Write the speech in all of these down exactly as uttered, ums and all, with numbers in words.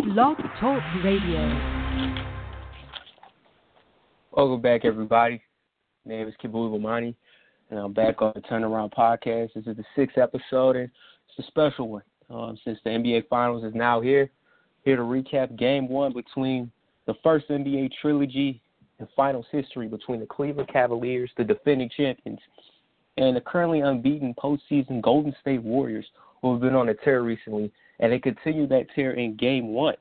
Blog Talk Radio. Welcome back, everybody. My name is Kibu Lamani, and I'm back on the Turnaround Podcast. This is the sixth episode, and it's a special one um, since the N B A Finals is now here. Here to recap Game One between the first N B A trilogy in Finals history between the Cleveland Cavaliers, the defending champions, and the currently unbeaten postseason Golden State Warriors, who have been on a tear recently, and they continue that tear in Game One.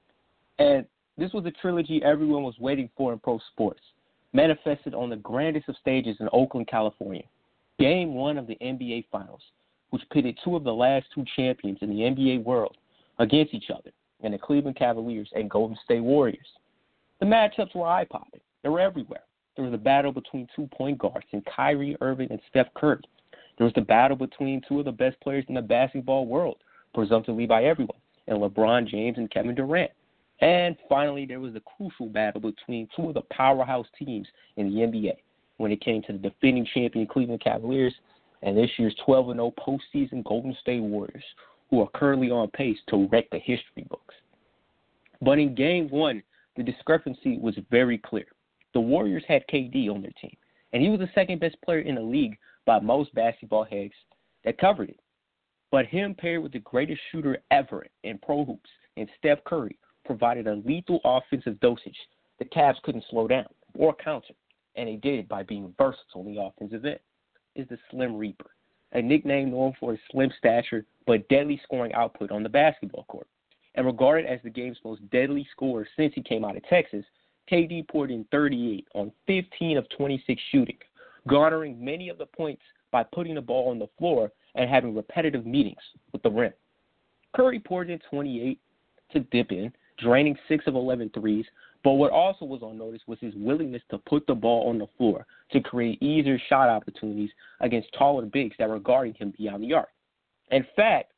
And this was a trilogy everyone was waiting for in pro sports, manifested on the grandest of stages in Oakland, California. Game One of the N B A Finals, which pitted two of the last two champions in the N B A world against each other, and the Cleveland Cavaliers and Golden State Warriors. The matchups were eye-popping. They were everywhere. There was a battle between two point guards in Kyrie Irving and Steph Curry. There was the battle between two of the best players in the basketball world, presumptively by everyone, and LeBron James and Kevin Durant. And finally, there was the crucial battle between two of the powerhouse teams in the N B A when it came to the defending champion Cleveland Cavaliers and this year's twelve and oh postseason Golden State Warriors, who are currently on pace to wreck the history books. But in Game One, the discrepancy was very clear. The Warriors had K D on their team, and he was the second best player in the league by most basketball heads that covered it. But him paired with the greatest shooter ever in pro hoops, and Steph Curry, provided a lethal offensive dosage the Cavs couldn't slow down or counter, and they did it by being versatile in the offensive end, is the Slim Reaper, a nickname known for his slim stature but deadly scoring output on the basketball court. And regarded as the game's most deadly scorer since he came out of Texas, K D poured in thirty-eight on fifteen of twenty-six shooting, garnering many of the points by putting the ball on the floor and having repetitive meetings with the rim. Curry poured in twenty-eight to dip in, draining six of eleven threes, but what also was on notice was his willingness to put the ball on the floor to create easier shot opportunities against taller bigs that were guarding him beyond the arc. In fact,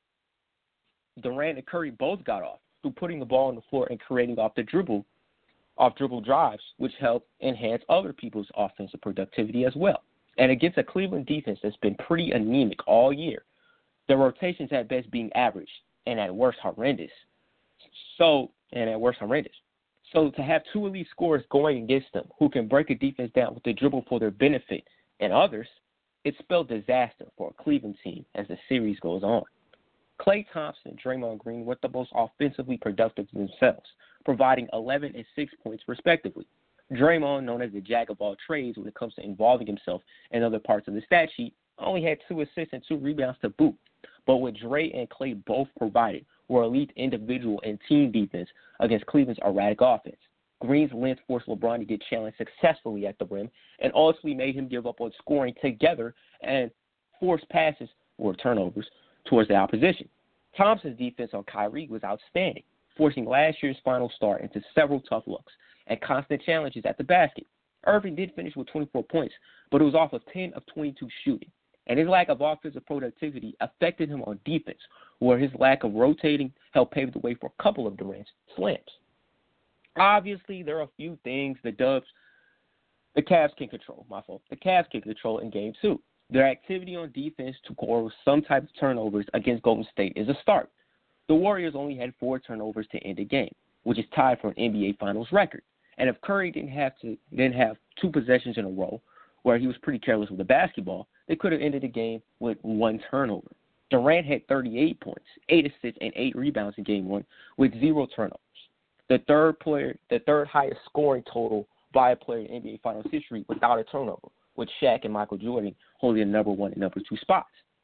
Durant and Curry both got off through putting the ball on the floor and creating off the dribble, off dribble drives, which helped enhance other people's offensive productivity as well. And against a Cleveland defense that's been pretty anemic all year, the rotations at best being average and at worst horrendous. So, and at worst horrendous. So to have two elite scorers going against them who can break a defense down with the dribble for their benefit and others, it spelled disaster for a Cleveland team as the series goes on. Klay Thompson and Draymond Green were the most offensively productive themselves, providing eleven and six points respectively. Draymond, known as the jack of all trades when it comes to involving himself in other parts of the stat sheet, only had two assists and two rebounds to boot. But what Dre and Klay both provided were elite individual and team defense against Cleveland's erratic offense. Green's length forced LeBron to get challenged successfully at the rim and ultimately made him give up on scoring together and forced passes or turnovers towards the opposition. Thompson's defense on Kyrie was outstanding, forcing last year's final star into several tough looks and constant challenges at the basket. Irving did finish with twenty-four points, but it was off of ten of twenty-two shooting. And his lack of offensive productivity affected him on defense, where his lack of rotating helped pave the way for a couple of Durant's slams. Obviously, there are a few things the Dubs, the Cavs can control, my fault, the Cavs can control in Game two. Their activity on defense to cause some type of turnovers against Golden State is a start. The Warriors only had four turnovers to end the game, which is tied for an N B A Finals record. And if Curry didn't have to didn't have two possessions in a row where he was pretty careless with the basketball, they could have ended the game with one turnover. Durant had thirty-eight points, eight assists, and eight rebounds in Game One with zero turnovers. The third player, the third highest scoring total by a player in N B A Finals history without a turnover, with Shaq and Michael Jordan holding the number one and number two spots.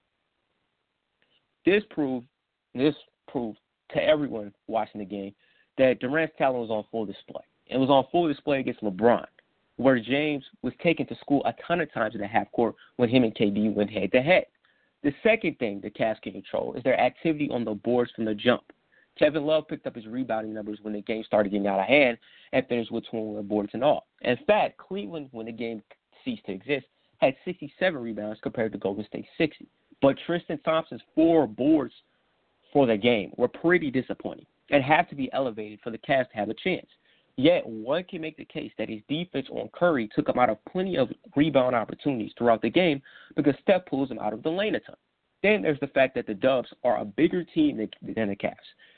This proved, this proved to everyone watching the game that Durant's talent was on full display. It was on full display against LeBron, where James was taken to school a ton of times in the half court when him and K D went head to head. The second thing the Cavs can control is their activity on the boards from the jump. Kevin Love picked up his rebounding numbers when the game started getting out of hand and finished with twenty-one boards and all. In fact, Cleveland, when the game ceased to exist, had sixty-seven rebounds compared to Golden State's sixty. But Tristan Thompson's four boards for the game were pretty disappointing and have to be elevated for the Cavs to have a chance. Yet, one can make the case that his defense on Curry took him out of plenty of rebound opportunities throughout the game because Steph pulls him out of the lane a ton. Then there's the fact that the Dubs are a bigger team than, than the Cavs,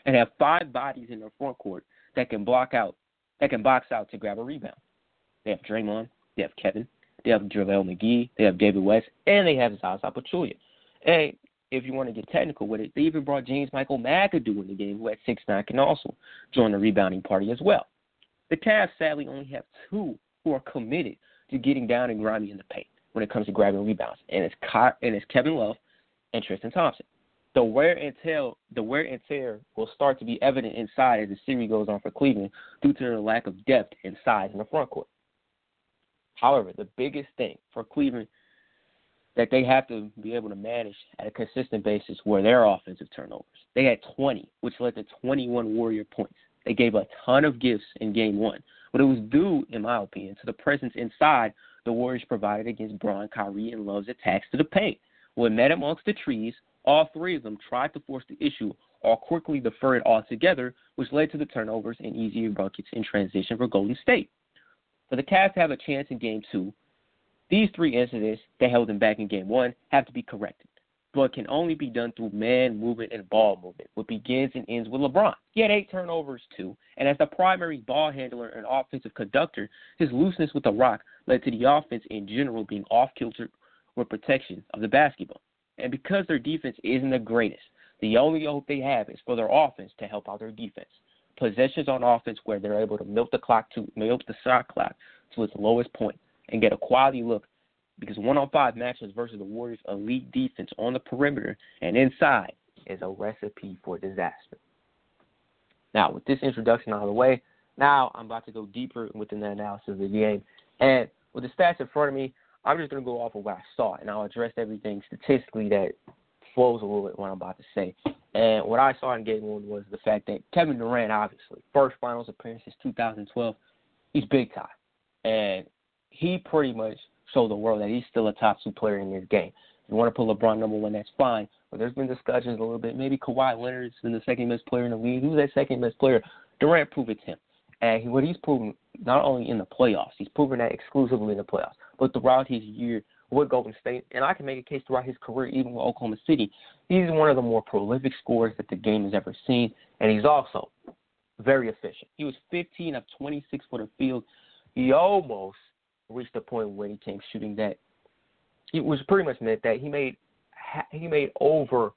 and have five bodies in their front court that can block out, that can box out to grab a rebound. They have Draymond, they have Kevin, they have JaVale McGee, they have David West, and they have Zaza Pachulia. And if you want to get technical with it, they even brought James Michael McAdoo in the game, who at six nine can also join the rebounding party as well. The Cavs sadly only have two who are committed to getting down and grimy in the paint when it comes to grabbing rebounds, and it's Ky- and it's Kevin Love and Tristan Thompson. The wear and tear, the wear and tear will start to be evident inside as the series goes on for Cleveland due to their lack of depth and size in the front court. However, the biggest thing for Cleveland that they have to be able to manage at a consistent basis were their offensive turnovers. They had twenty, which led to twenty-one Warrior points. They gave a ton of gifts in game one, but it was due, in my opinion, to the presence inside the Warriors provided against Bron, Kyrie, and Love's attacks to the paint. When met amongst the trees, all three of them tried to force the issue or quickly defer it altogether, which led to the turnovers and easier buckets in transition for Golden State. For the Cavs to have a chance in game two, these three incidents that held them back in game one have to be corrected, but can only be done through man movement and ball movement, what begins and ends with LeBron. He had eight turnovers too, and as the primary ball handler and offensive conductor, his looseness with the rock led to the offense in general being off-kilter with protection of the basketball. And because their defense isn't the greatest, the only hope they have is for their offense to help out their defense. Possessions on offense where they're able to milk the clock to milk the shot clock to its lowest point and get a quality look, because one-on-five matches versus the Warriors' elite defense on the perimeter and inside is a recipe for disaster. Now, with this introduction out of the way, now I'm about to go deeper within the analysis of the game. And with the stats in front of me, I'm just going to go off of what I saw, and I'll address everything statistically that flows a little bit what I'm about to say. And what I saw in game one was the fact that Kevin Durant, obviously, first finals appearance since two thousand twelve, he's big time. And he pretty much showed the world that he's still a top two player in this game. If you want to put LeBron number one, that's fine. But there's been discussions a little bit. Maybe Kawhi Leonard's been the second best player in the league. Who's that second best player? Durant proved it to him. And he, what he's proven, not only in the playoffs, he's proven that exclusively in the playoffs, but throughout his year with Golden State, and I can make a case throughout his career, even with Oklahoma City, he's one of the more prolific scorers that the game has ever seen, and he's also very efficient. He was fifteen of twenty-six for the field. He almost reached the point where he came shooting that. It was pretty much meant that he made he made over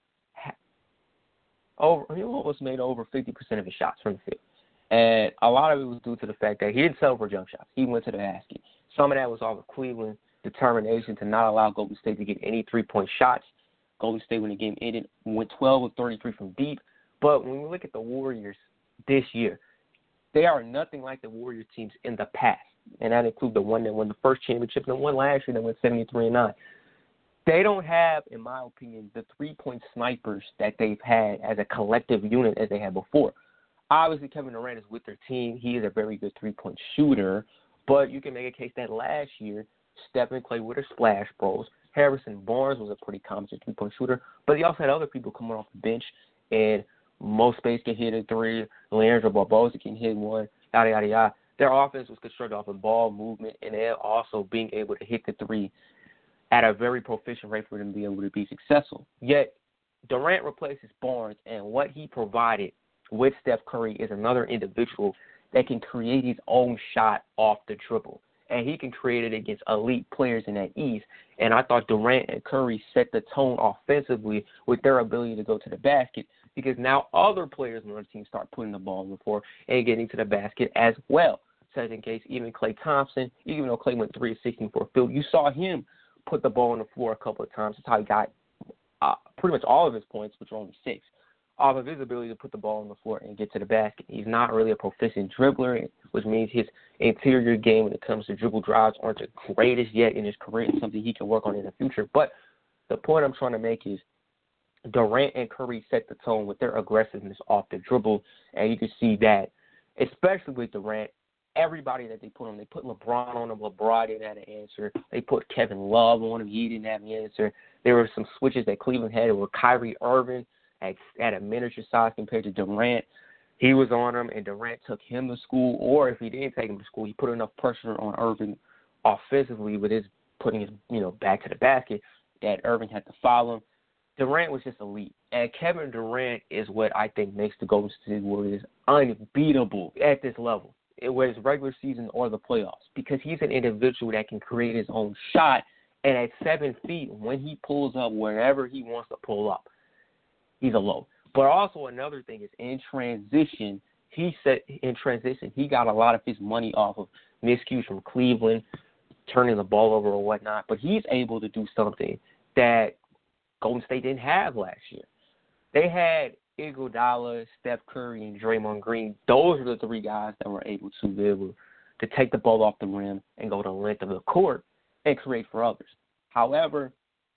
over he almost made over fifty percent of his shots from the field. And a lot of it was due to the fact that he didn't settle for jump shots. He went to the basket. Some of that was off of Cleveland's determination to not allow Golden State to get any three-point shots. Golden State, when the game ended, went twelve of thirty-three from deep. But when we look at the Warriors this year, they are nothing like the Warriors teams in the past. And that includes the one that won the first championship and the one last year that went seventy-three and nine. They don't have, in my opinion, the three-point snipers that they've had as a collective unit as they had before. Obviously, Kevin Durant is with their team. He is a very good three-point shooter. But you can make a case that last year, Steph and Clay were the splash bros. Harrison Barnes was a pretty competent three-point shooter. But he also had other people coming off the bench. And Mo Space can hit a three. Leandro Barbosa can hit one. Yada, yada, yada. Their offense was constructed off of ball movement, and they're also being able to hit the three at a very proficient rate for them to be able to be successful. Yet, Durant replaces Barnes, and what he provided with Steph Curry is another individual that can create his own shot off the dribble. And he can create it against elite players in that ease. And I thought Durant and Curry set the tone offensively with their ability to go to the basket, because now other players on the team start putting the ball on the floor and getting to the basket as well. Such in case even Klay Thompson, even though Klay went three of sixteen for a field, you saw him put the ball on the floor a couple of times. That's how he got uh, pretty much all of his points, which were only six, off of his ability to put the ball on the floor and get to the basket. He's not really a proficient dribbler, which means his interior game when it comes to dribble drives aren't the greatest yet in his career. It's something he can work on in the future. But the point I'm trying to make is Durant and Curry set the tone with their aggressiveness off the dribble, and you can see that, especially with Durant, everybody that they put on, they put LeBron on him. LeBron didn't have an answer. They put Kevin Love on him. He didn't have an answer. There were some switches that Cleveland had where Kyrie Irving at, at a miniature size compared to Durant. He was on him, and Durant took him to school. Or if he didn't take him to school, he put enough pressure on Irving offensively with his putting his you know back to the basket that Irving had to follow him. Durant was just elite. And Kevin Durant is what I think makes the Golden State Warriors unbeatable at this level, whether it's regular season or the playoffs, because he's an individual that can create his own shot. And at seven feet, when he pulls up wherever he wants to pull up, he's a load. But also another thing is in transition, he said in transition, he got a lot of his money off of miscues from Cleveland, turning the ball over or whatnot. But he's able to do something that Golden State didn't have last year. They had Iguodala, Steph Curry, and Draymond Green. Those are the three guys that were able to be able to take the ball off the rim and go the length of the court and create for others. However,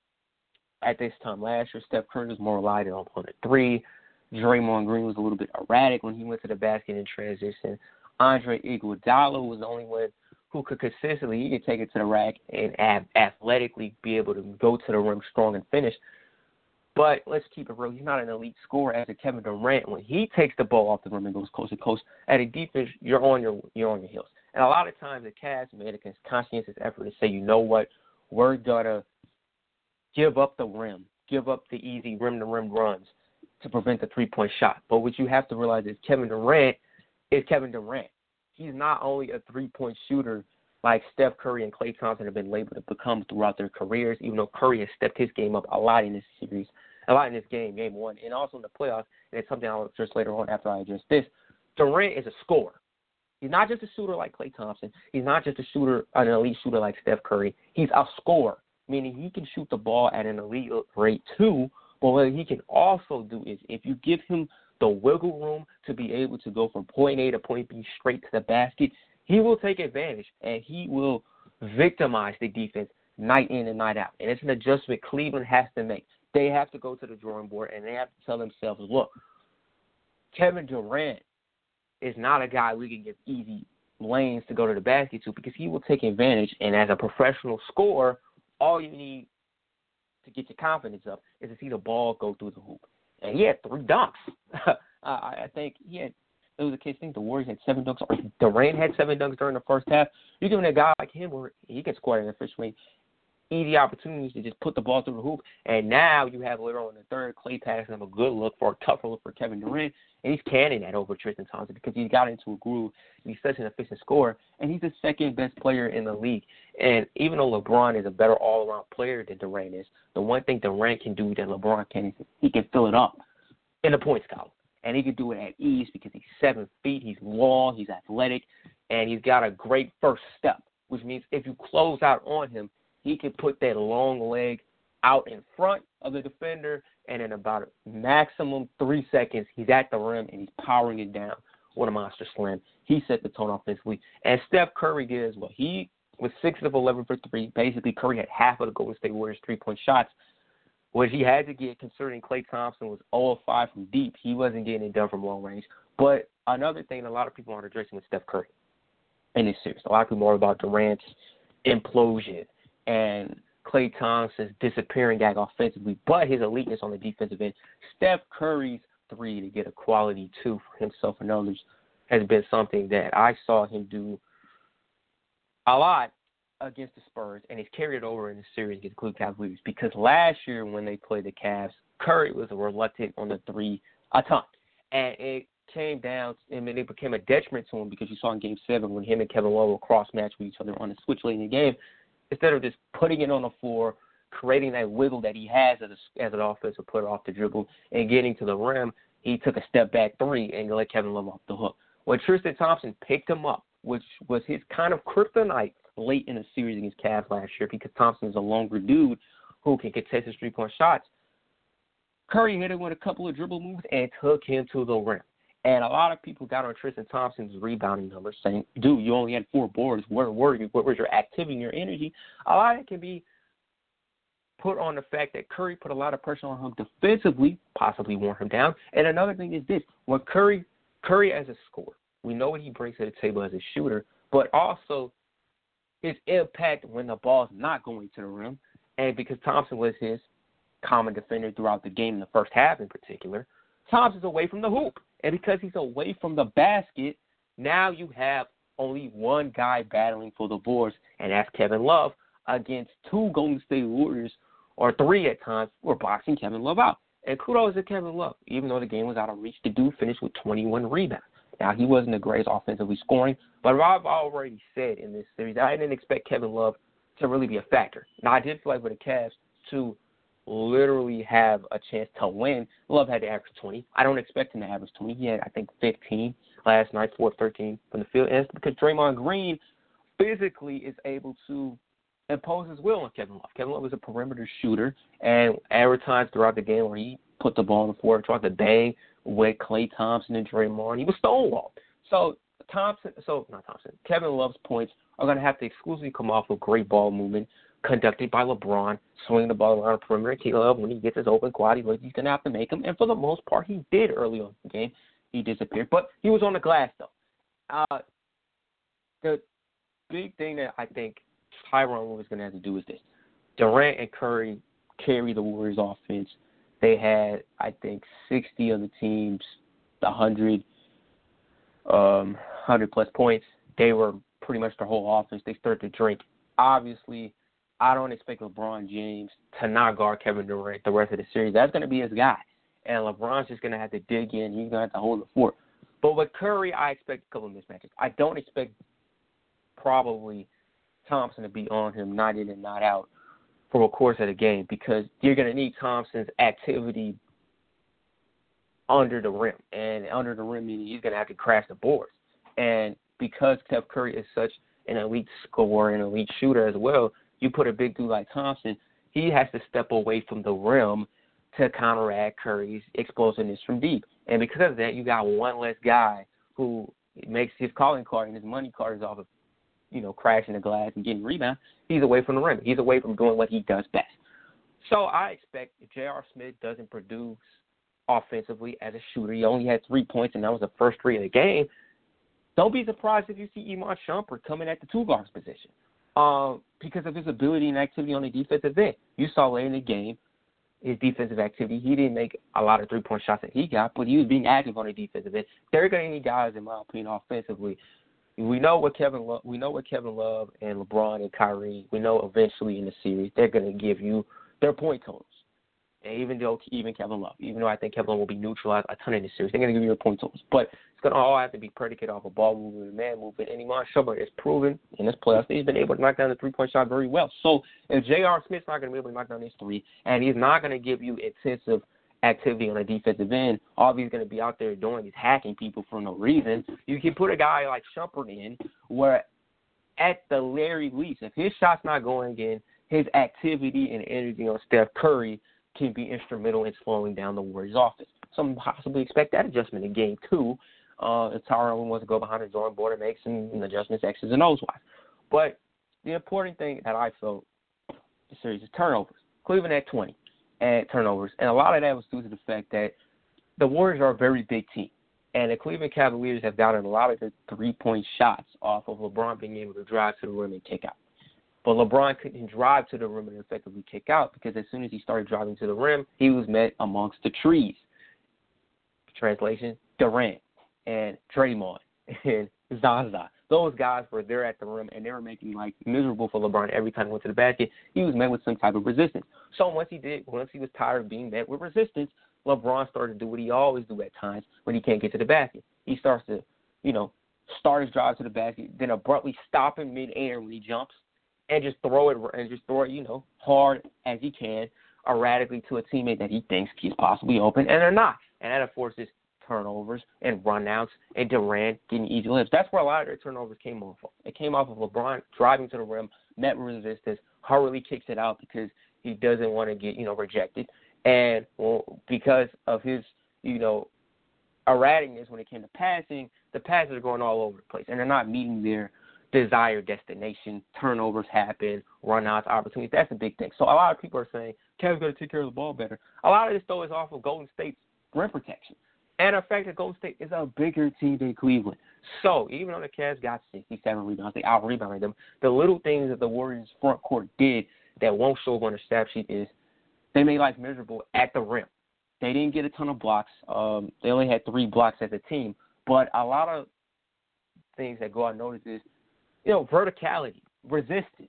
at this time last year, Steph Curry was more reliant on the three. Draymond Green was a little bit erratic when he went to the basket in transition. Andre Iguodala was the only one who could consistently, he could take it to the rack and athletically be able to go to the rim strong and finish. But let's keep it real. He's not an elite scorer as a Kevin Durant. When he takes the ball off the rim and goes coast to coast, at a defense, you're on your you're on your heels. And a lot of times the Cavs made a conscientious effort to say, you know what, we're gonna give up the rim, give up the easy rim to rim runs to prevent the three point shot. But what you have to realize is Kevin Durant is Kevin Durant. He's not only a three point shooter like Steph Curry and Klay Thompson have been labeled to become throughout their careers, even though Curry has stepped his game up a lot in this series, a lot in this game, game one, and also in the playoffs, and it's something I'll address later on after I address this. Durant is a scorer. He's not just a shooter like Klay Thompson. He's not just a shooter, an elite shooter like Steph Curry. He's a scorer, meaning he can shoot the ball at an elite rate too, but what he can also do is if you give him the wiggle room to be able to go from point A to point B straight to the basket, he will take advantage, and he will victimize the defense night in and night out. And it's an adjustment Cleveland has to make. They have to go to the drawing board, and they have to tell themselves, look, Kevin Durant is not a guy we can give easy lanes to go to the basket to because he will take advantage. And as a professional scorer, all you need to get your confidence up is to see the ball go through the hoop. And he had three dunks. uh, I think he had – it was a case, I think the Warriors had seven dunks, or Durant had seven dunks during the first half. You're giving a guy like him where he can score in the first way, easy opportunities to just put the ball through the hoop. And now you have later on in the third, Klay passing him a good look for a tougher look for Kevin Durant, and he's canning that over Tristan Thompson because he got into a groove. And he's such an efficient scorer, and he's the second best player in the league. And even though LeBron is a better all-around player than Durant is, the one thing Durant can do that LeBron can is he can fill it up in the points column. And he can do it at ease because he's seven feet, he's long, he's athletic, and he's got a great first step, which means if you close out on him, he can put that long leg out in front of the defender, and in about a maximum three seconds, he's at the rim and he's powering it down with a monster slam. He set the tone offensively. And Steph Curry did as well. He was six of eleven for three. Basically, Curry had half of the Golden State Warriors' three-point shots, which he had to get considering Klay Thompson was zero of five from deep. He wasn't getting it done from long range. But another thing a lot of people aren't addressing with Steph Curry in this series. A lot of people are about Durant's implosion and Klay Thompson's disappearing act offensively, but his eliteness on the defensive end. Steph Curry's three to get a quality two for himself and others has been something that I saw him do a lot against the Spurs, and he's carried it over in the series against Cleveland Cavaliers because last year when they played the Cavs, Curry was reluctant on the three a ton. And it came down, I mean, it became a detriment to him because you saw in Game seven when him and Kevin Love will cross-match with each other on the switch late in the game. Instead of just putting it on the floor, creating that wiggle that he has as, a, as an offensive player off the dribble and getting to the rim, he took a step back three and let Kevin Love off the hook. When Tristan Thompson picked him up, which was his kind of kryptonite late in the series against Cavs last year because Thompson is a longer dude who can contest his three-point shots, Curry hit him with a couple of dribble moves and took him to the rim. And a lot of people got on Tristan Thompson's rebounding numbers saying, dude, you only had four boards. Where were you? Where was your activity and your energy? A lot of it can be put on the fact that Curry put a lot of pressure on him defensively, possibly wore him down. And another thing is this. When Curry, Curry as a scorer, we know what he brings to the table as a shooter, but also his impact when the ball's not going to the rim. And because Thompson was his common defender throughout the game in the first half in particular, Thompson's away from the hoop. And because he's away from the basket, now you have only one guy battling for the boards, and that's Kevin Love against two Golden State Warriors or three at times, were boxing Kevin Love out. And kudos to Kevin Love. Even though the game was out of reach, the dude finished with twenty-one rebounds. Now, he wasn't the greatest offensively scoring, but I've already said in this series I didn't expect Kevin Love to really be a factor. Now, I did feel like with the Cavs to literally have a chance to win, Love had to average twenty. I don't expect him to average twenty. He had, I think, fifteen last night, four of thirteen from the field. And it's because Draymond Green physically is able to impose his will on Kevin Love. Kevin Love was a perimeter shooter, and every time throughout the game where he put the ball on the floor, tried to bang with Klay Thompson and Draymond, he was stonewalled. So Thompson, so not Thompson, Kevin Love's points are going to have to exclusively come off of great ball movement conducted by LeBron, swinging the ball around the perimeter. K-Love, when he gets his open quad, he's going to have to make them. And for the most part, he did early on in the game. He disappeared. But he was on the glass, though. Uh, the big thing that I think Tyronn was going to have to do is this. Durant and Curry carry the Warriors offense. They had, I think, sixty of the team's one hundred, um, one hundred plus points. They were pretty much their whole offense. They started to drink. Obviously, I don't expect LeBron James to not guard Kevin Durant the rest of the series. That's going to be his guy. And LeBron's just going to have to dig in. He's going to have to hold the fort. But with Curry, I expect a couple of mismatches. I don't expect probably Thompson to be on him night in and night out for a course of the game because you're going to need Thompson's activity under the rim. And under the rim meaning he's going to have to crash the boards. And because Steph Curry is such an elite scorer and elite shooter as well, you put a big dude like Thompson, he has to step away from the rim to counteract Curry's explosiveness from deep. And because of that, you got one less guy who makes his calling card and his money card is off of, you know, crashing the glass and getting rebounds. He's away from the rim. He's away from doing what he does best. So I expect if J R. Smith doesn't produce offensively as a shooter, he only had three points, and that was the first three of the game. Don't be surprised if you see Iman Shumpert coming at the two guards position uh, because of his ability and activity on the defensive end. You saw late in the game his defensive activity. He didn't make a lot of three-point shots that he got, but he was being active on the defensive end. They're going to need guys, in my opinion, offensively. We know what Kevin Love, we know what Kevin Love and LeBron and Kyrie, we know eventually in the series they're going to give you their point totals. And even though even Kevin Love, even though I think Kevin Love will be neutralized a ton in this series, they're going to give you your point totals. But it's going to all have to be predicated off of ball movement and man movement. And Iman Shumpert has proven in this playoffs that he's been able to knock down the three-point shot very well. So if J R. Smith's not going to be able to knock down his three, and he's not going to give you intensive activity on the defensive end, all he's going to be out there doing is hacking people for no reason. You can put a guy like Shumpert in where at the very least, if his shot's not going in, his activity and energy on Steph Curry can be instrumental in slowing down the Warriors' offense. Some possibly expect that adjustment in game two. Uh, if Tyronn wants to go behind the drawing board and make some adjustments, X's and O's wise. But the important thing that I felt the series is turnovers. Cleveland had twenty at turnovers, and a lot of that was due to the fact that the Warriors are a very big team, and the Cleveland Cavaliers have gotten a lot of their three-point shots off of LeBron being able to drive to the rim and kick out. But LeBron couldn't drive to the rim and effectively kick out because as soon as he started driving to the rim, he was met amongst the trees. Translation, Durant and Draymond and Zaza. Those guys were there at the rim, and they were making life miserable for LeBron every time he went to the basket. He was met with some type of resistance. So once he did, once he was tired of being met with resistance, LeBron started to do what he always do at times when he can't get to the basket. He starts to, you know, start his drive to the basket, then abruptly stop in midair when he jumps, and just throw it and just throw it, you know, hard as he can, erratically to a teammate that he thinks is possibly open, and they're not. And that forces turnovers and runouts and Durant getting easy layups. That's where a lot of their turnovers came off of. It came off of LeBron driving to the rim, met resistance, hurriedly kicks it out because he doesn't want to get, you know, rejected. And well, because of his, you know, erraticness when it came to passing, the passes are going all over the place, and they're not meeting their desired destination. Turnovers happen, runouts, opportunities. That's a big thing. So a lot of people are saying, Kevin's got to take care of the ball better. A lot of this, though, is off of Golden State's rim protection. And the fact that Golden State is a bigger team than Cleveland. So even though the Cavs got sixty-seven rebounds, they out-rebounded them, the little things that the Warriors' front court did that won't show up on the stat sheet is they made life miserable at the rim. They didn't get a ton of blocks. Um, they only had three blocks as a team. But a lot of things that go unnoticed is, you know, verticality, resistance.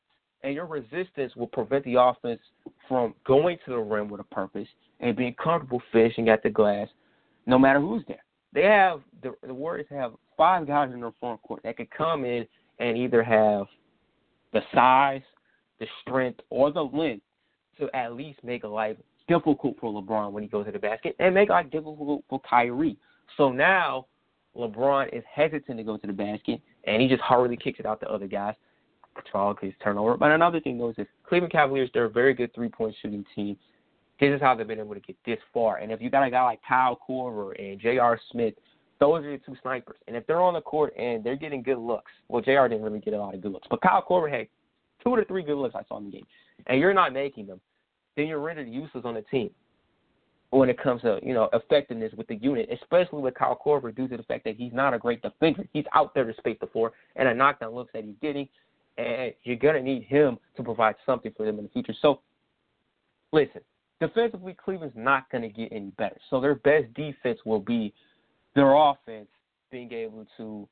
and your resistance will prevent the offense from going to the rim with a purpose and being comfortable finishing at the glass no matter who's there. They have the, the Warriors have five guys in their front court that could come in and either have the size, the strength, or the length to at least make a life difficult for LeBron when he goes to the basket and make life difficult for Kyrie. So now LeBron is hesitant to go to the basket, and he just hurriedly kicks it out to other guys. Charles his turnover. But another thing, though, is this Cleveland Cavaliers, they're a very good three-point shooting team. This is how they've been able to get this far. And if you got a guy like Kyle Korver and J R. Smith, those are the two snipers. And if they're on the court and they're getting good looks, well, J R didn't really get a lot of good looks, but Kyle Korver had two to three good looks I saw in the game, and you're not making them, then you're rendered useless on the team when it comes to, you know, effectiveness with the unit, especially with Kyle Korver due to the fact that he's not a great defender. He's out there to space the floor and the knockdown looks that he's getting, and you're going to need him to provide something for them in the future. So, listen, defensively, Cleveland's not going to get any better. So their best defense will be their offense being able to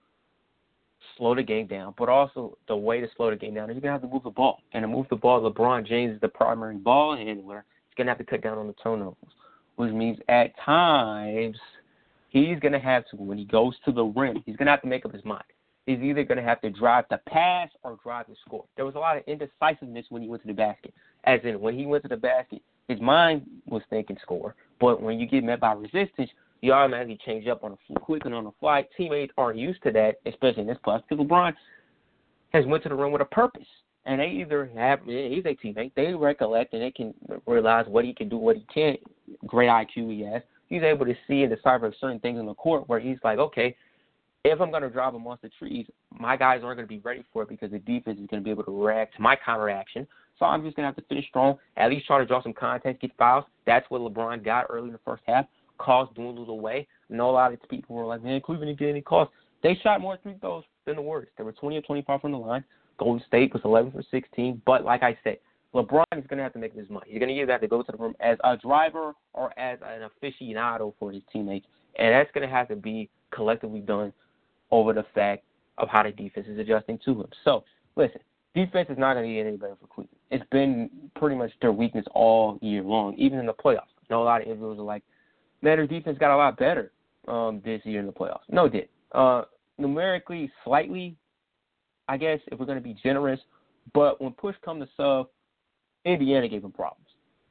slow the game down, but also the way to slow the game down is you're going to have to move the ball. And to move the ball, LeBron James is the primary ball handler. He's going to have to cut down on the turnovers, which means at times he's going to have to, when he goes to the rim, he's going to have to make up his mind. He's either going to have to drive the pass or drive the score. There was a lot of indecisiveness when he went to the basket, as in when he went to the basket, his mind was thinking score. But when you get met by resistance, you automatically change up on a quick and on the fly. Teammates aren't used to that, especially in this class, because LeBron has went to the rim with a purpose. And they either have, he's a teammate, they recollect and they can realize what he can do, what he can't, great I Q he has. He's able to see and decipher certain things in the court where he's like, okay, if I'm going to drive amongst the trees, my guys aren't going to be ready for it because the defense is going to be able to react to my counteraction. So I'm just going to have to finish strong, at least try to draw some contact, get fouls. That's what LeBron got early in the first half. Calls dwindled away. I know a lot of people were like, man, Cleveland didn't get any calls. They shot more free throws than the Warriors. They were twenty or twenty-five from the line. Golden State was eleven for sixteen. But like I said, LeBron is going to have to make his money. He's going to either have to go to the room as a driver or as an aficionado for his teammates. And that's going to have to be collectively done over the fact of how the defense is adjusting to him. So, listen, defense is not going to get any better for Cleveland. It's been pretty much their weakness all year long, even in the playoffs. I know a lot of individuals are like, man, their defense got a lot better um, this year in the playoffs. No, it did. Uh, numerically, slightly, I guess, if we're going to be generous. But when push come to shove, Indiana gave them problems.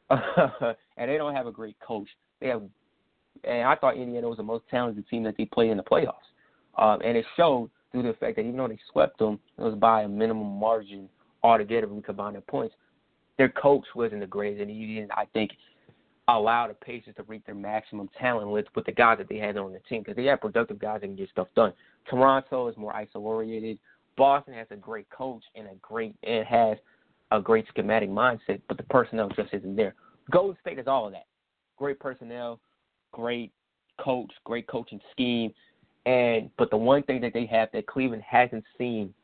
And they don't have a great coach. They have, and I thought Indiana was the most talented team that they played in the playoffs. Um, and it showed through the fact that even though they swept them, it was by a minimum margin altogether when we combine their points. Their coach wasn't the greatest, and he didn't, I think, allow the Pacers to reach their maximum talent with, with the guys that they had on the team because they had productive guys that can get stuff done. Toronto is more I S O-oriented. Boston has a great coach and a great and has a great schematic mindset, but the personnel just isn't there. Golden State is all of that. Great personnel, great coach, great coaching scheme. And but the one thing that they have that Cleveland hasn't seen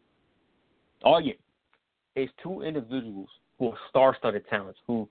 all year is two individuals who are star-studded talents who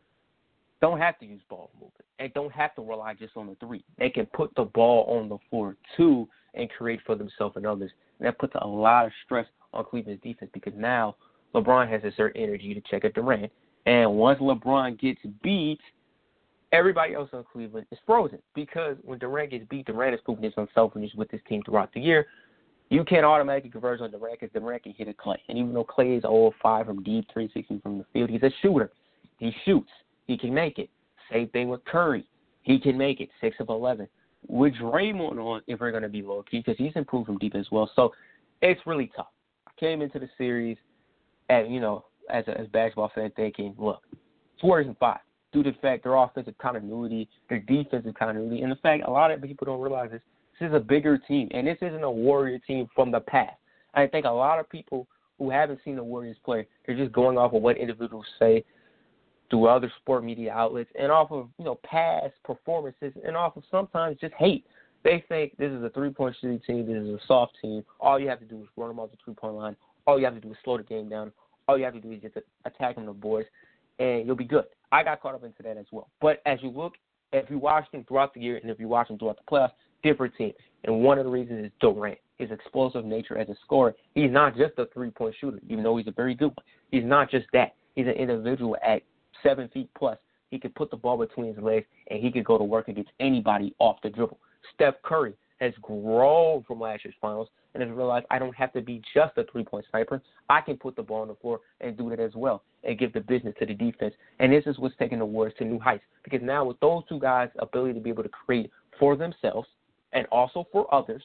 don't have to use ball movement and don't have to rely just on the three. They can put the ball on the floor too and create for themselves and others. And that puts a lot of stress on Cleveland's defense because now LeBron has a certain energy to check at Durant. And once LeBron gets beat, everybody else on Cleveland is frozen because when Durant gets beat, Durant is proving his unselfishness with his team throughout the year. You can't automatically converge on Durant because Durant can hit a Clay. And even though Clay is oh five from deep, three sixty from the field, he's a shooter. He shoots. He can make it. Same thing with Curry. He can make it, six of eleven. With Draymond on, if we're going to be low-key, because he's improved from deep as well. So it's really tough. I came into the series, and you know, as a as a basketball fan thinking, look, it's Warriors in five. Due to the fact their offensive continuity, their defensive continuity, and the fact a lot of people don't realize this, this is a bigger team, and this isn't a Warrior team from the past. I think a lot of people who haven't seen the Warriors play, they're just going off of what individuals say through other sport media outlets and off of, you know, past performances and off of sometimes just hate. They think this is a three-point shooting team, this is a soft team. All you have to do is run them off the three-point line. All you have to do is slow the game down. All you have to do is just attack them, the boys, and you'll be good. I got caught up into that as well. But as you look, if you watch them throughout the year and if you watch them throughout the playoffs, different team. And one of the reasons is Durant. his explosive nature as a scorer. He's not just a three-point shooter, even though he's a very good one. He's not just that. He's an individual at seven feet plus. He could put the ball between his legs, and he could go to work against anybody off the dribble. Steph Curry has grown from last year's finals and has realized I don't have to be just a three-point sniper. I can put the ball on the floor and do that as well and give the business to the defense. And this is what's taking the Warriors to new heights, because now with those two guys' ability to be able to create for themselves and also for others,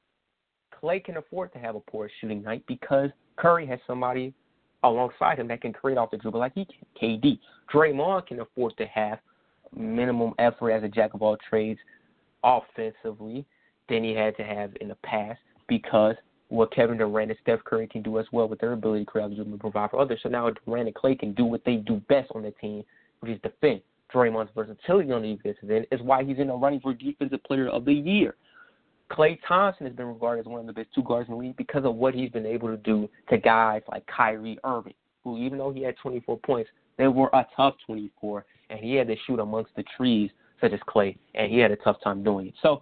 Klay can afford to have a poor shooting night because Curry has somebody alongside him that can create off the dribble like he can. K D. Draymond can afford to have minimum effort as a jack of all trades offensively than he had to have in the past because what Kevin Durant and Steph Curry can do as well with their ability to create off the dribble and provide for others. So now Durant and Klay can do what they do best on the team, which is defend. Draymond's versatility on the defensive end is why he's in the running for Defensive Player of the Year. Klay Thompson has been regarded as one of the best two guards in the league because of what he's been able to do to guys like Kyrie Irving, who even though he had twenty-four points, they were a tough twenty-four, and he had to shoot amongst the trees such as Klay, and he had a tough time doing it. So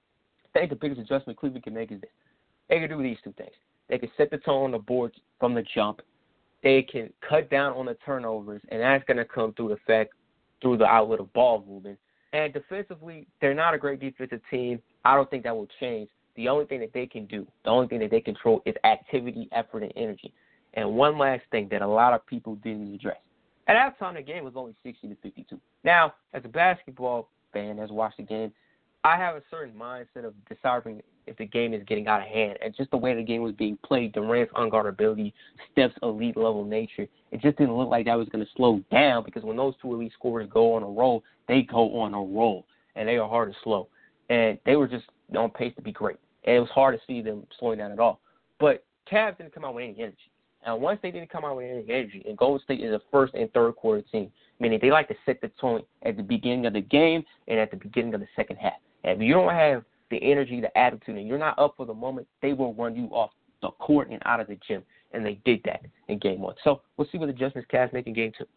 I think the biggest adjustment Cleveland can make is this. They can do these two things. They can set the tone on the board from the jump. They can cut down on the turnovers, and that's going to come through the fact, through the outlet of ball movement. And defensively, they're not a great defensive team. I don't think that will change. The only thing that they can do, the only thing that they control is activity, effort, and energy. And one last thing that a lot of people didn't address. At halftime, the game was only sixty to fifty-two. Now, as a basketball fan that's watched the game, I have a certain mindset of deciphering if the game is getting out of hand. And just the way the game was being played, Durant's unguardability, Steph's elite level nature, it just didn't look like that was going to slow down because when those two elite scorers go on a roll, they go on a roll, and they are hard to slow. And they were just on pace to be great. And it was hard to see them slowing down at all. But Cavs didn't come out with any energy. And once they didn't come out with any energy, and Golden State is a first and third quarter team, meaning they like to set the tone at the beginning of the game and at the beginning of the second half. And if you don't have the energy, the attitude, and you're not up for the moment, they will run you off the court and out of the gym. And they did that in game one. So we'll see what adjustments Cavs make in game two.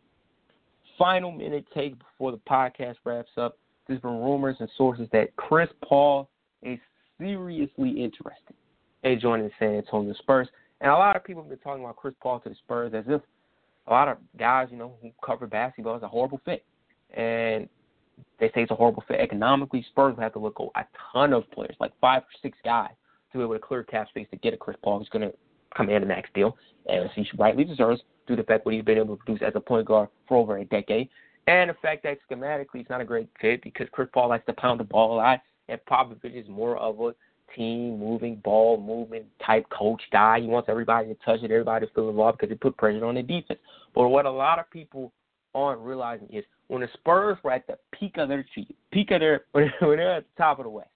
Final minute take before the podcast wraps up. There's been rumors and sources that Chris Paul is seriously interested in joining the San Antonio Spurs. And a lot of people have been talking about Chris Paul to the Spurs as if a lot of guys, you know, who cover basketball is a horrible fit. And they say it's a horrible fit economically. Spurs will have to look at a ton of players, like five or six guys, to be able to clear cap space to get a Chris Paul who's going to command a max deal, as he rightly deserves, due to the fact what he's been able to produce as a point guard for over a decade. And the fact that schematically it's not a great fit because Chris Paul likes to pound the ball a lot, and Popovich is more of a team-moving, ball-movement type coach guy. He wants everybody to touch it, everybody to feel involved because it put pressure on the defense. But what a lot of people aren't realizing is when the Spurs were at the peak of their peak of their when they're at the top of the West,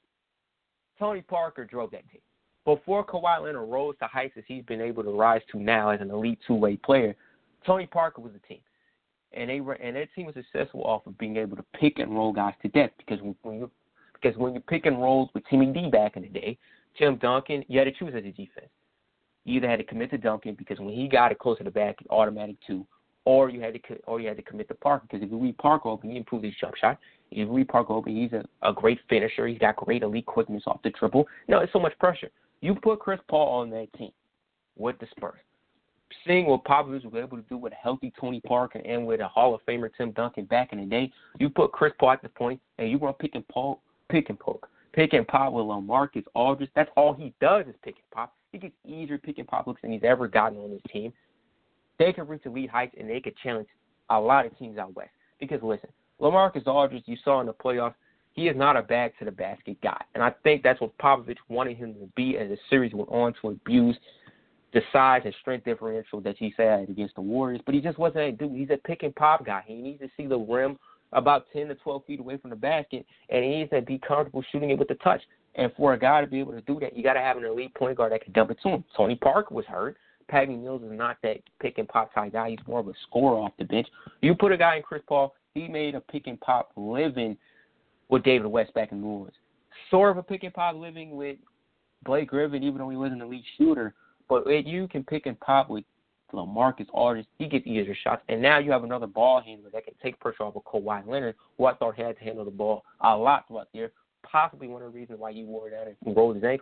Tony Parker drove that team. Before Kawhi Leonard rose to heights as he's been able to rise to now as an elite two-way player, Tony Parker was the team. And they were, and that team was successful off of being able to pick and roll guys to death because when, when you because when you pick and rolls with Timmy D back in the day, Tim Duncan, you had to choose as a defense. You either had to commit to Duncan because when he got it close to the back, it automatic two, or you had to or you had to commit to Parker because if you leave Parker open, he improved his jump shot. If you leave Parker open, he's a, a great finisher. He's got great elite quickness off the triple. No, it's so much pressure. You put Chris Paul on that team with the Spurs. Seeing what Popovich was able to do with a healthy Tony Parker and with a Hall of Famer Tim Duncan back in the day, you put Chris Paul at the point and you want to pick and Paul, pick and poke, pick and pop with LaMarcus Aldridge. That's all he does is pick and pop. He gets easier pick and pop looks than he's ever gotten on his team. They can reach elite heights and they could challenge a lot of teams out west. Because listen, LaMarcus Aldridge, you saw in the playoffs, he is not a back to the basket guy, and I think that's what Popovich wanted him to be as the series went on to abuse the size and strength differential that he had against the Warriors, but he just wasn't a dude. He's a pick-and-pop guy. He needs to see the rim about ten to twelve feet away from the basket, and he needs to be comfortable shooting it with the touch. And for a guy to be able to do that, you got to have an elite point guard that can dump it to him. Tony Parker was hurt. Patty Mills is not that pick-and-pop type guy. He's more of a scorer off the bench. You put a guy in Chris Paul, he made a pick-and-pop living with David West back in New Orleans. Sort of a pick-and-pop living with Blake Griffin, even though he wasn't an elite shooter. But you can pick and pop with LaMarcus Aldridge. He gets easier shots. And now you have another ball handler that can take pressure off of Kawhi Leonard, who I thought had to handle the ball a lot throughout the year. Possibly one of the reasons why he wore that and rolled his ankle.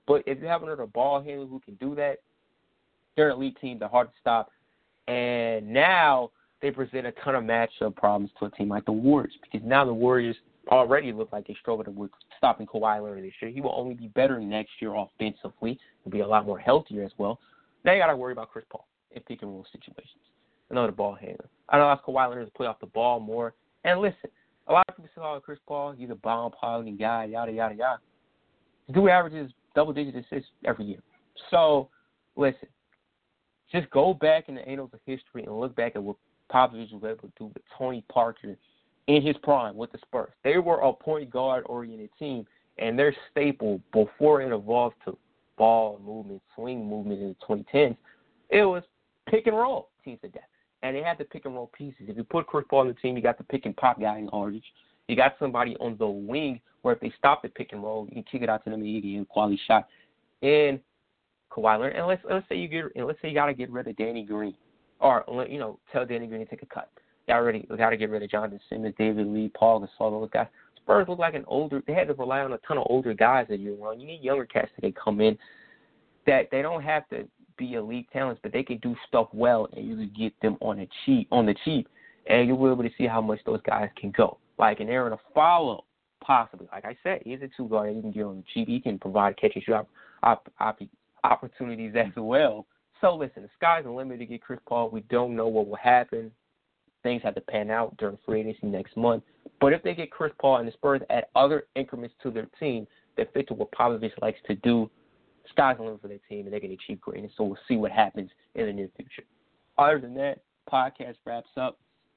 But if you have another ball handler who can do that, they're an elite team. They're hard to stop. And now they present a ton of matchup problems to a team like the Warriors, because now the Warriors already look like they struggled with stopping Kawhi Leonard this year. He will only be better next year offensively. He'll be a lot more healthier as well. Now you got to worry about Chris Paul in pick and roll situations. Another ball handler. I know that's Kawhi Leonard to play off the ball more. And listen, a lot of people say, oh, Chris Paul, he's a bomb-piling guy, yada, yada, yada. The dude averages double-digit assists every year. So, listen, just go back in the annals of history and look back at what Popovich was able to do with Tony Parker in his prime with the Spurs. They were a point guard-oriented team, and their staple before it evolved to ball movement, swing movement in the twenty tens, it was pick and roll teams to death. And they had the pick and roll pieces. If you put Chris Paul on the team, you got the pick and pop guy in Aldridge. You got somebody on the wing where if they stop the pick and roll, you can kick it out to them and you get a quality shot. And Kawhi Leonard, and let's let's say you get, and let's say you got to get rid of Danny Green, or you know, tell Danny Green to take a cut. You already got to get rid of Jonathan Simmons, David Lee, Paul Gasol, those guys. Spurs look like an older. They had to rely on a ton of older guys that year long. You need younger cats that can come in that they don't have to be elite talents, but they can do stuff well, and you can get them on the cheap, on the cheap, and you'll be able to see how much those guys can go. Like an Aaron Aflalo, possibly. Like I said, he's a two guard that you can get on the cheap. He can provide catch and shoot op- op- op- opportunities as well. So listen, the sky's the limit to get Chris Paul. We don't know what will happen. Things have to pan out during free agency next month. But if they get Chris Paul and the Spurs add other increments to their team that fit to what Popovich likes to do, sky's the limit for their team, and they can achieve greatness. So we'll see what happens in the near future. Other than that, podcast wraps up,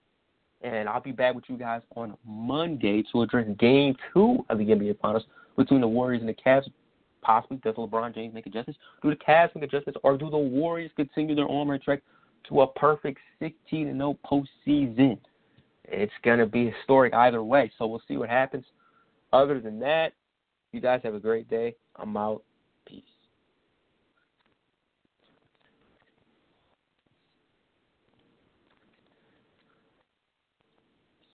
and I'll be back with you guys on Monday to address Game Two of the N B A Finals between the Warriors and the Cavs. Possibly, does LeBron James make adjustments? Do the Cavs make adjustments, or do the Warriors continue their onward trek to a perfect sixteen and oh postseason? It's gonna be historic either way. So we'll see what happens. Other than that, you guys have a great day. I'm out.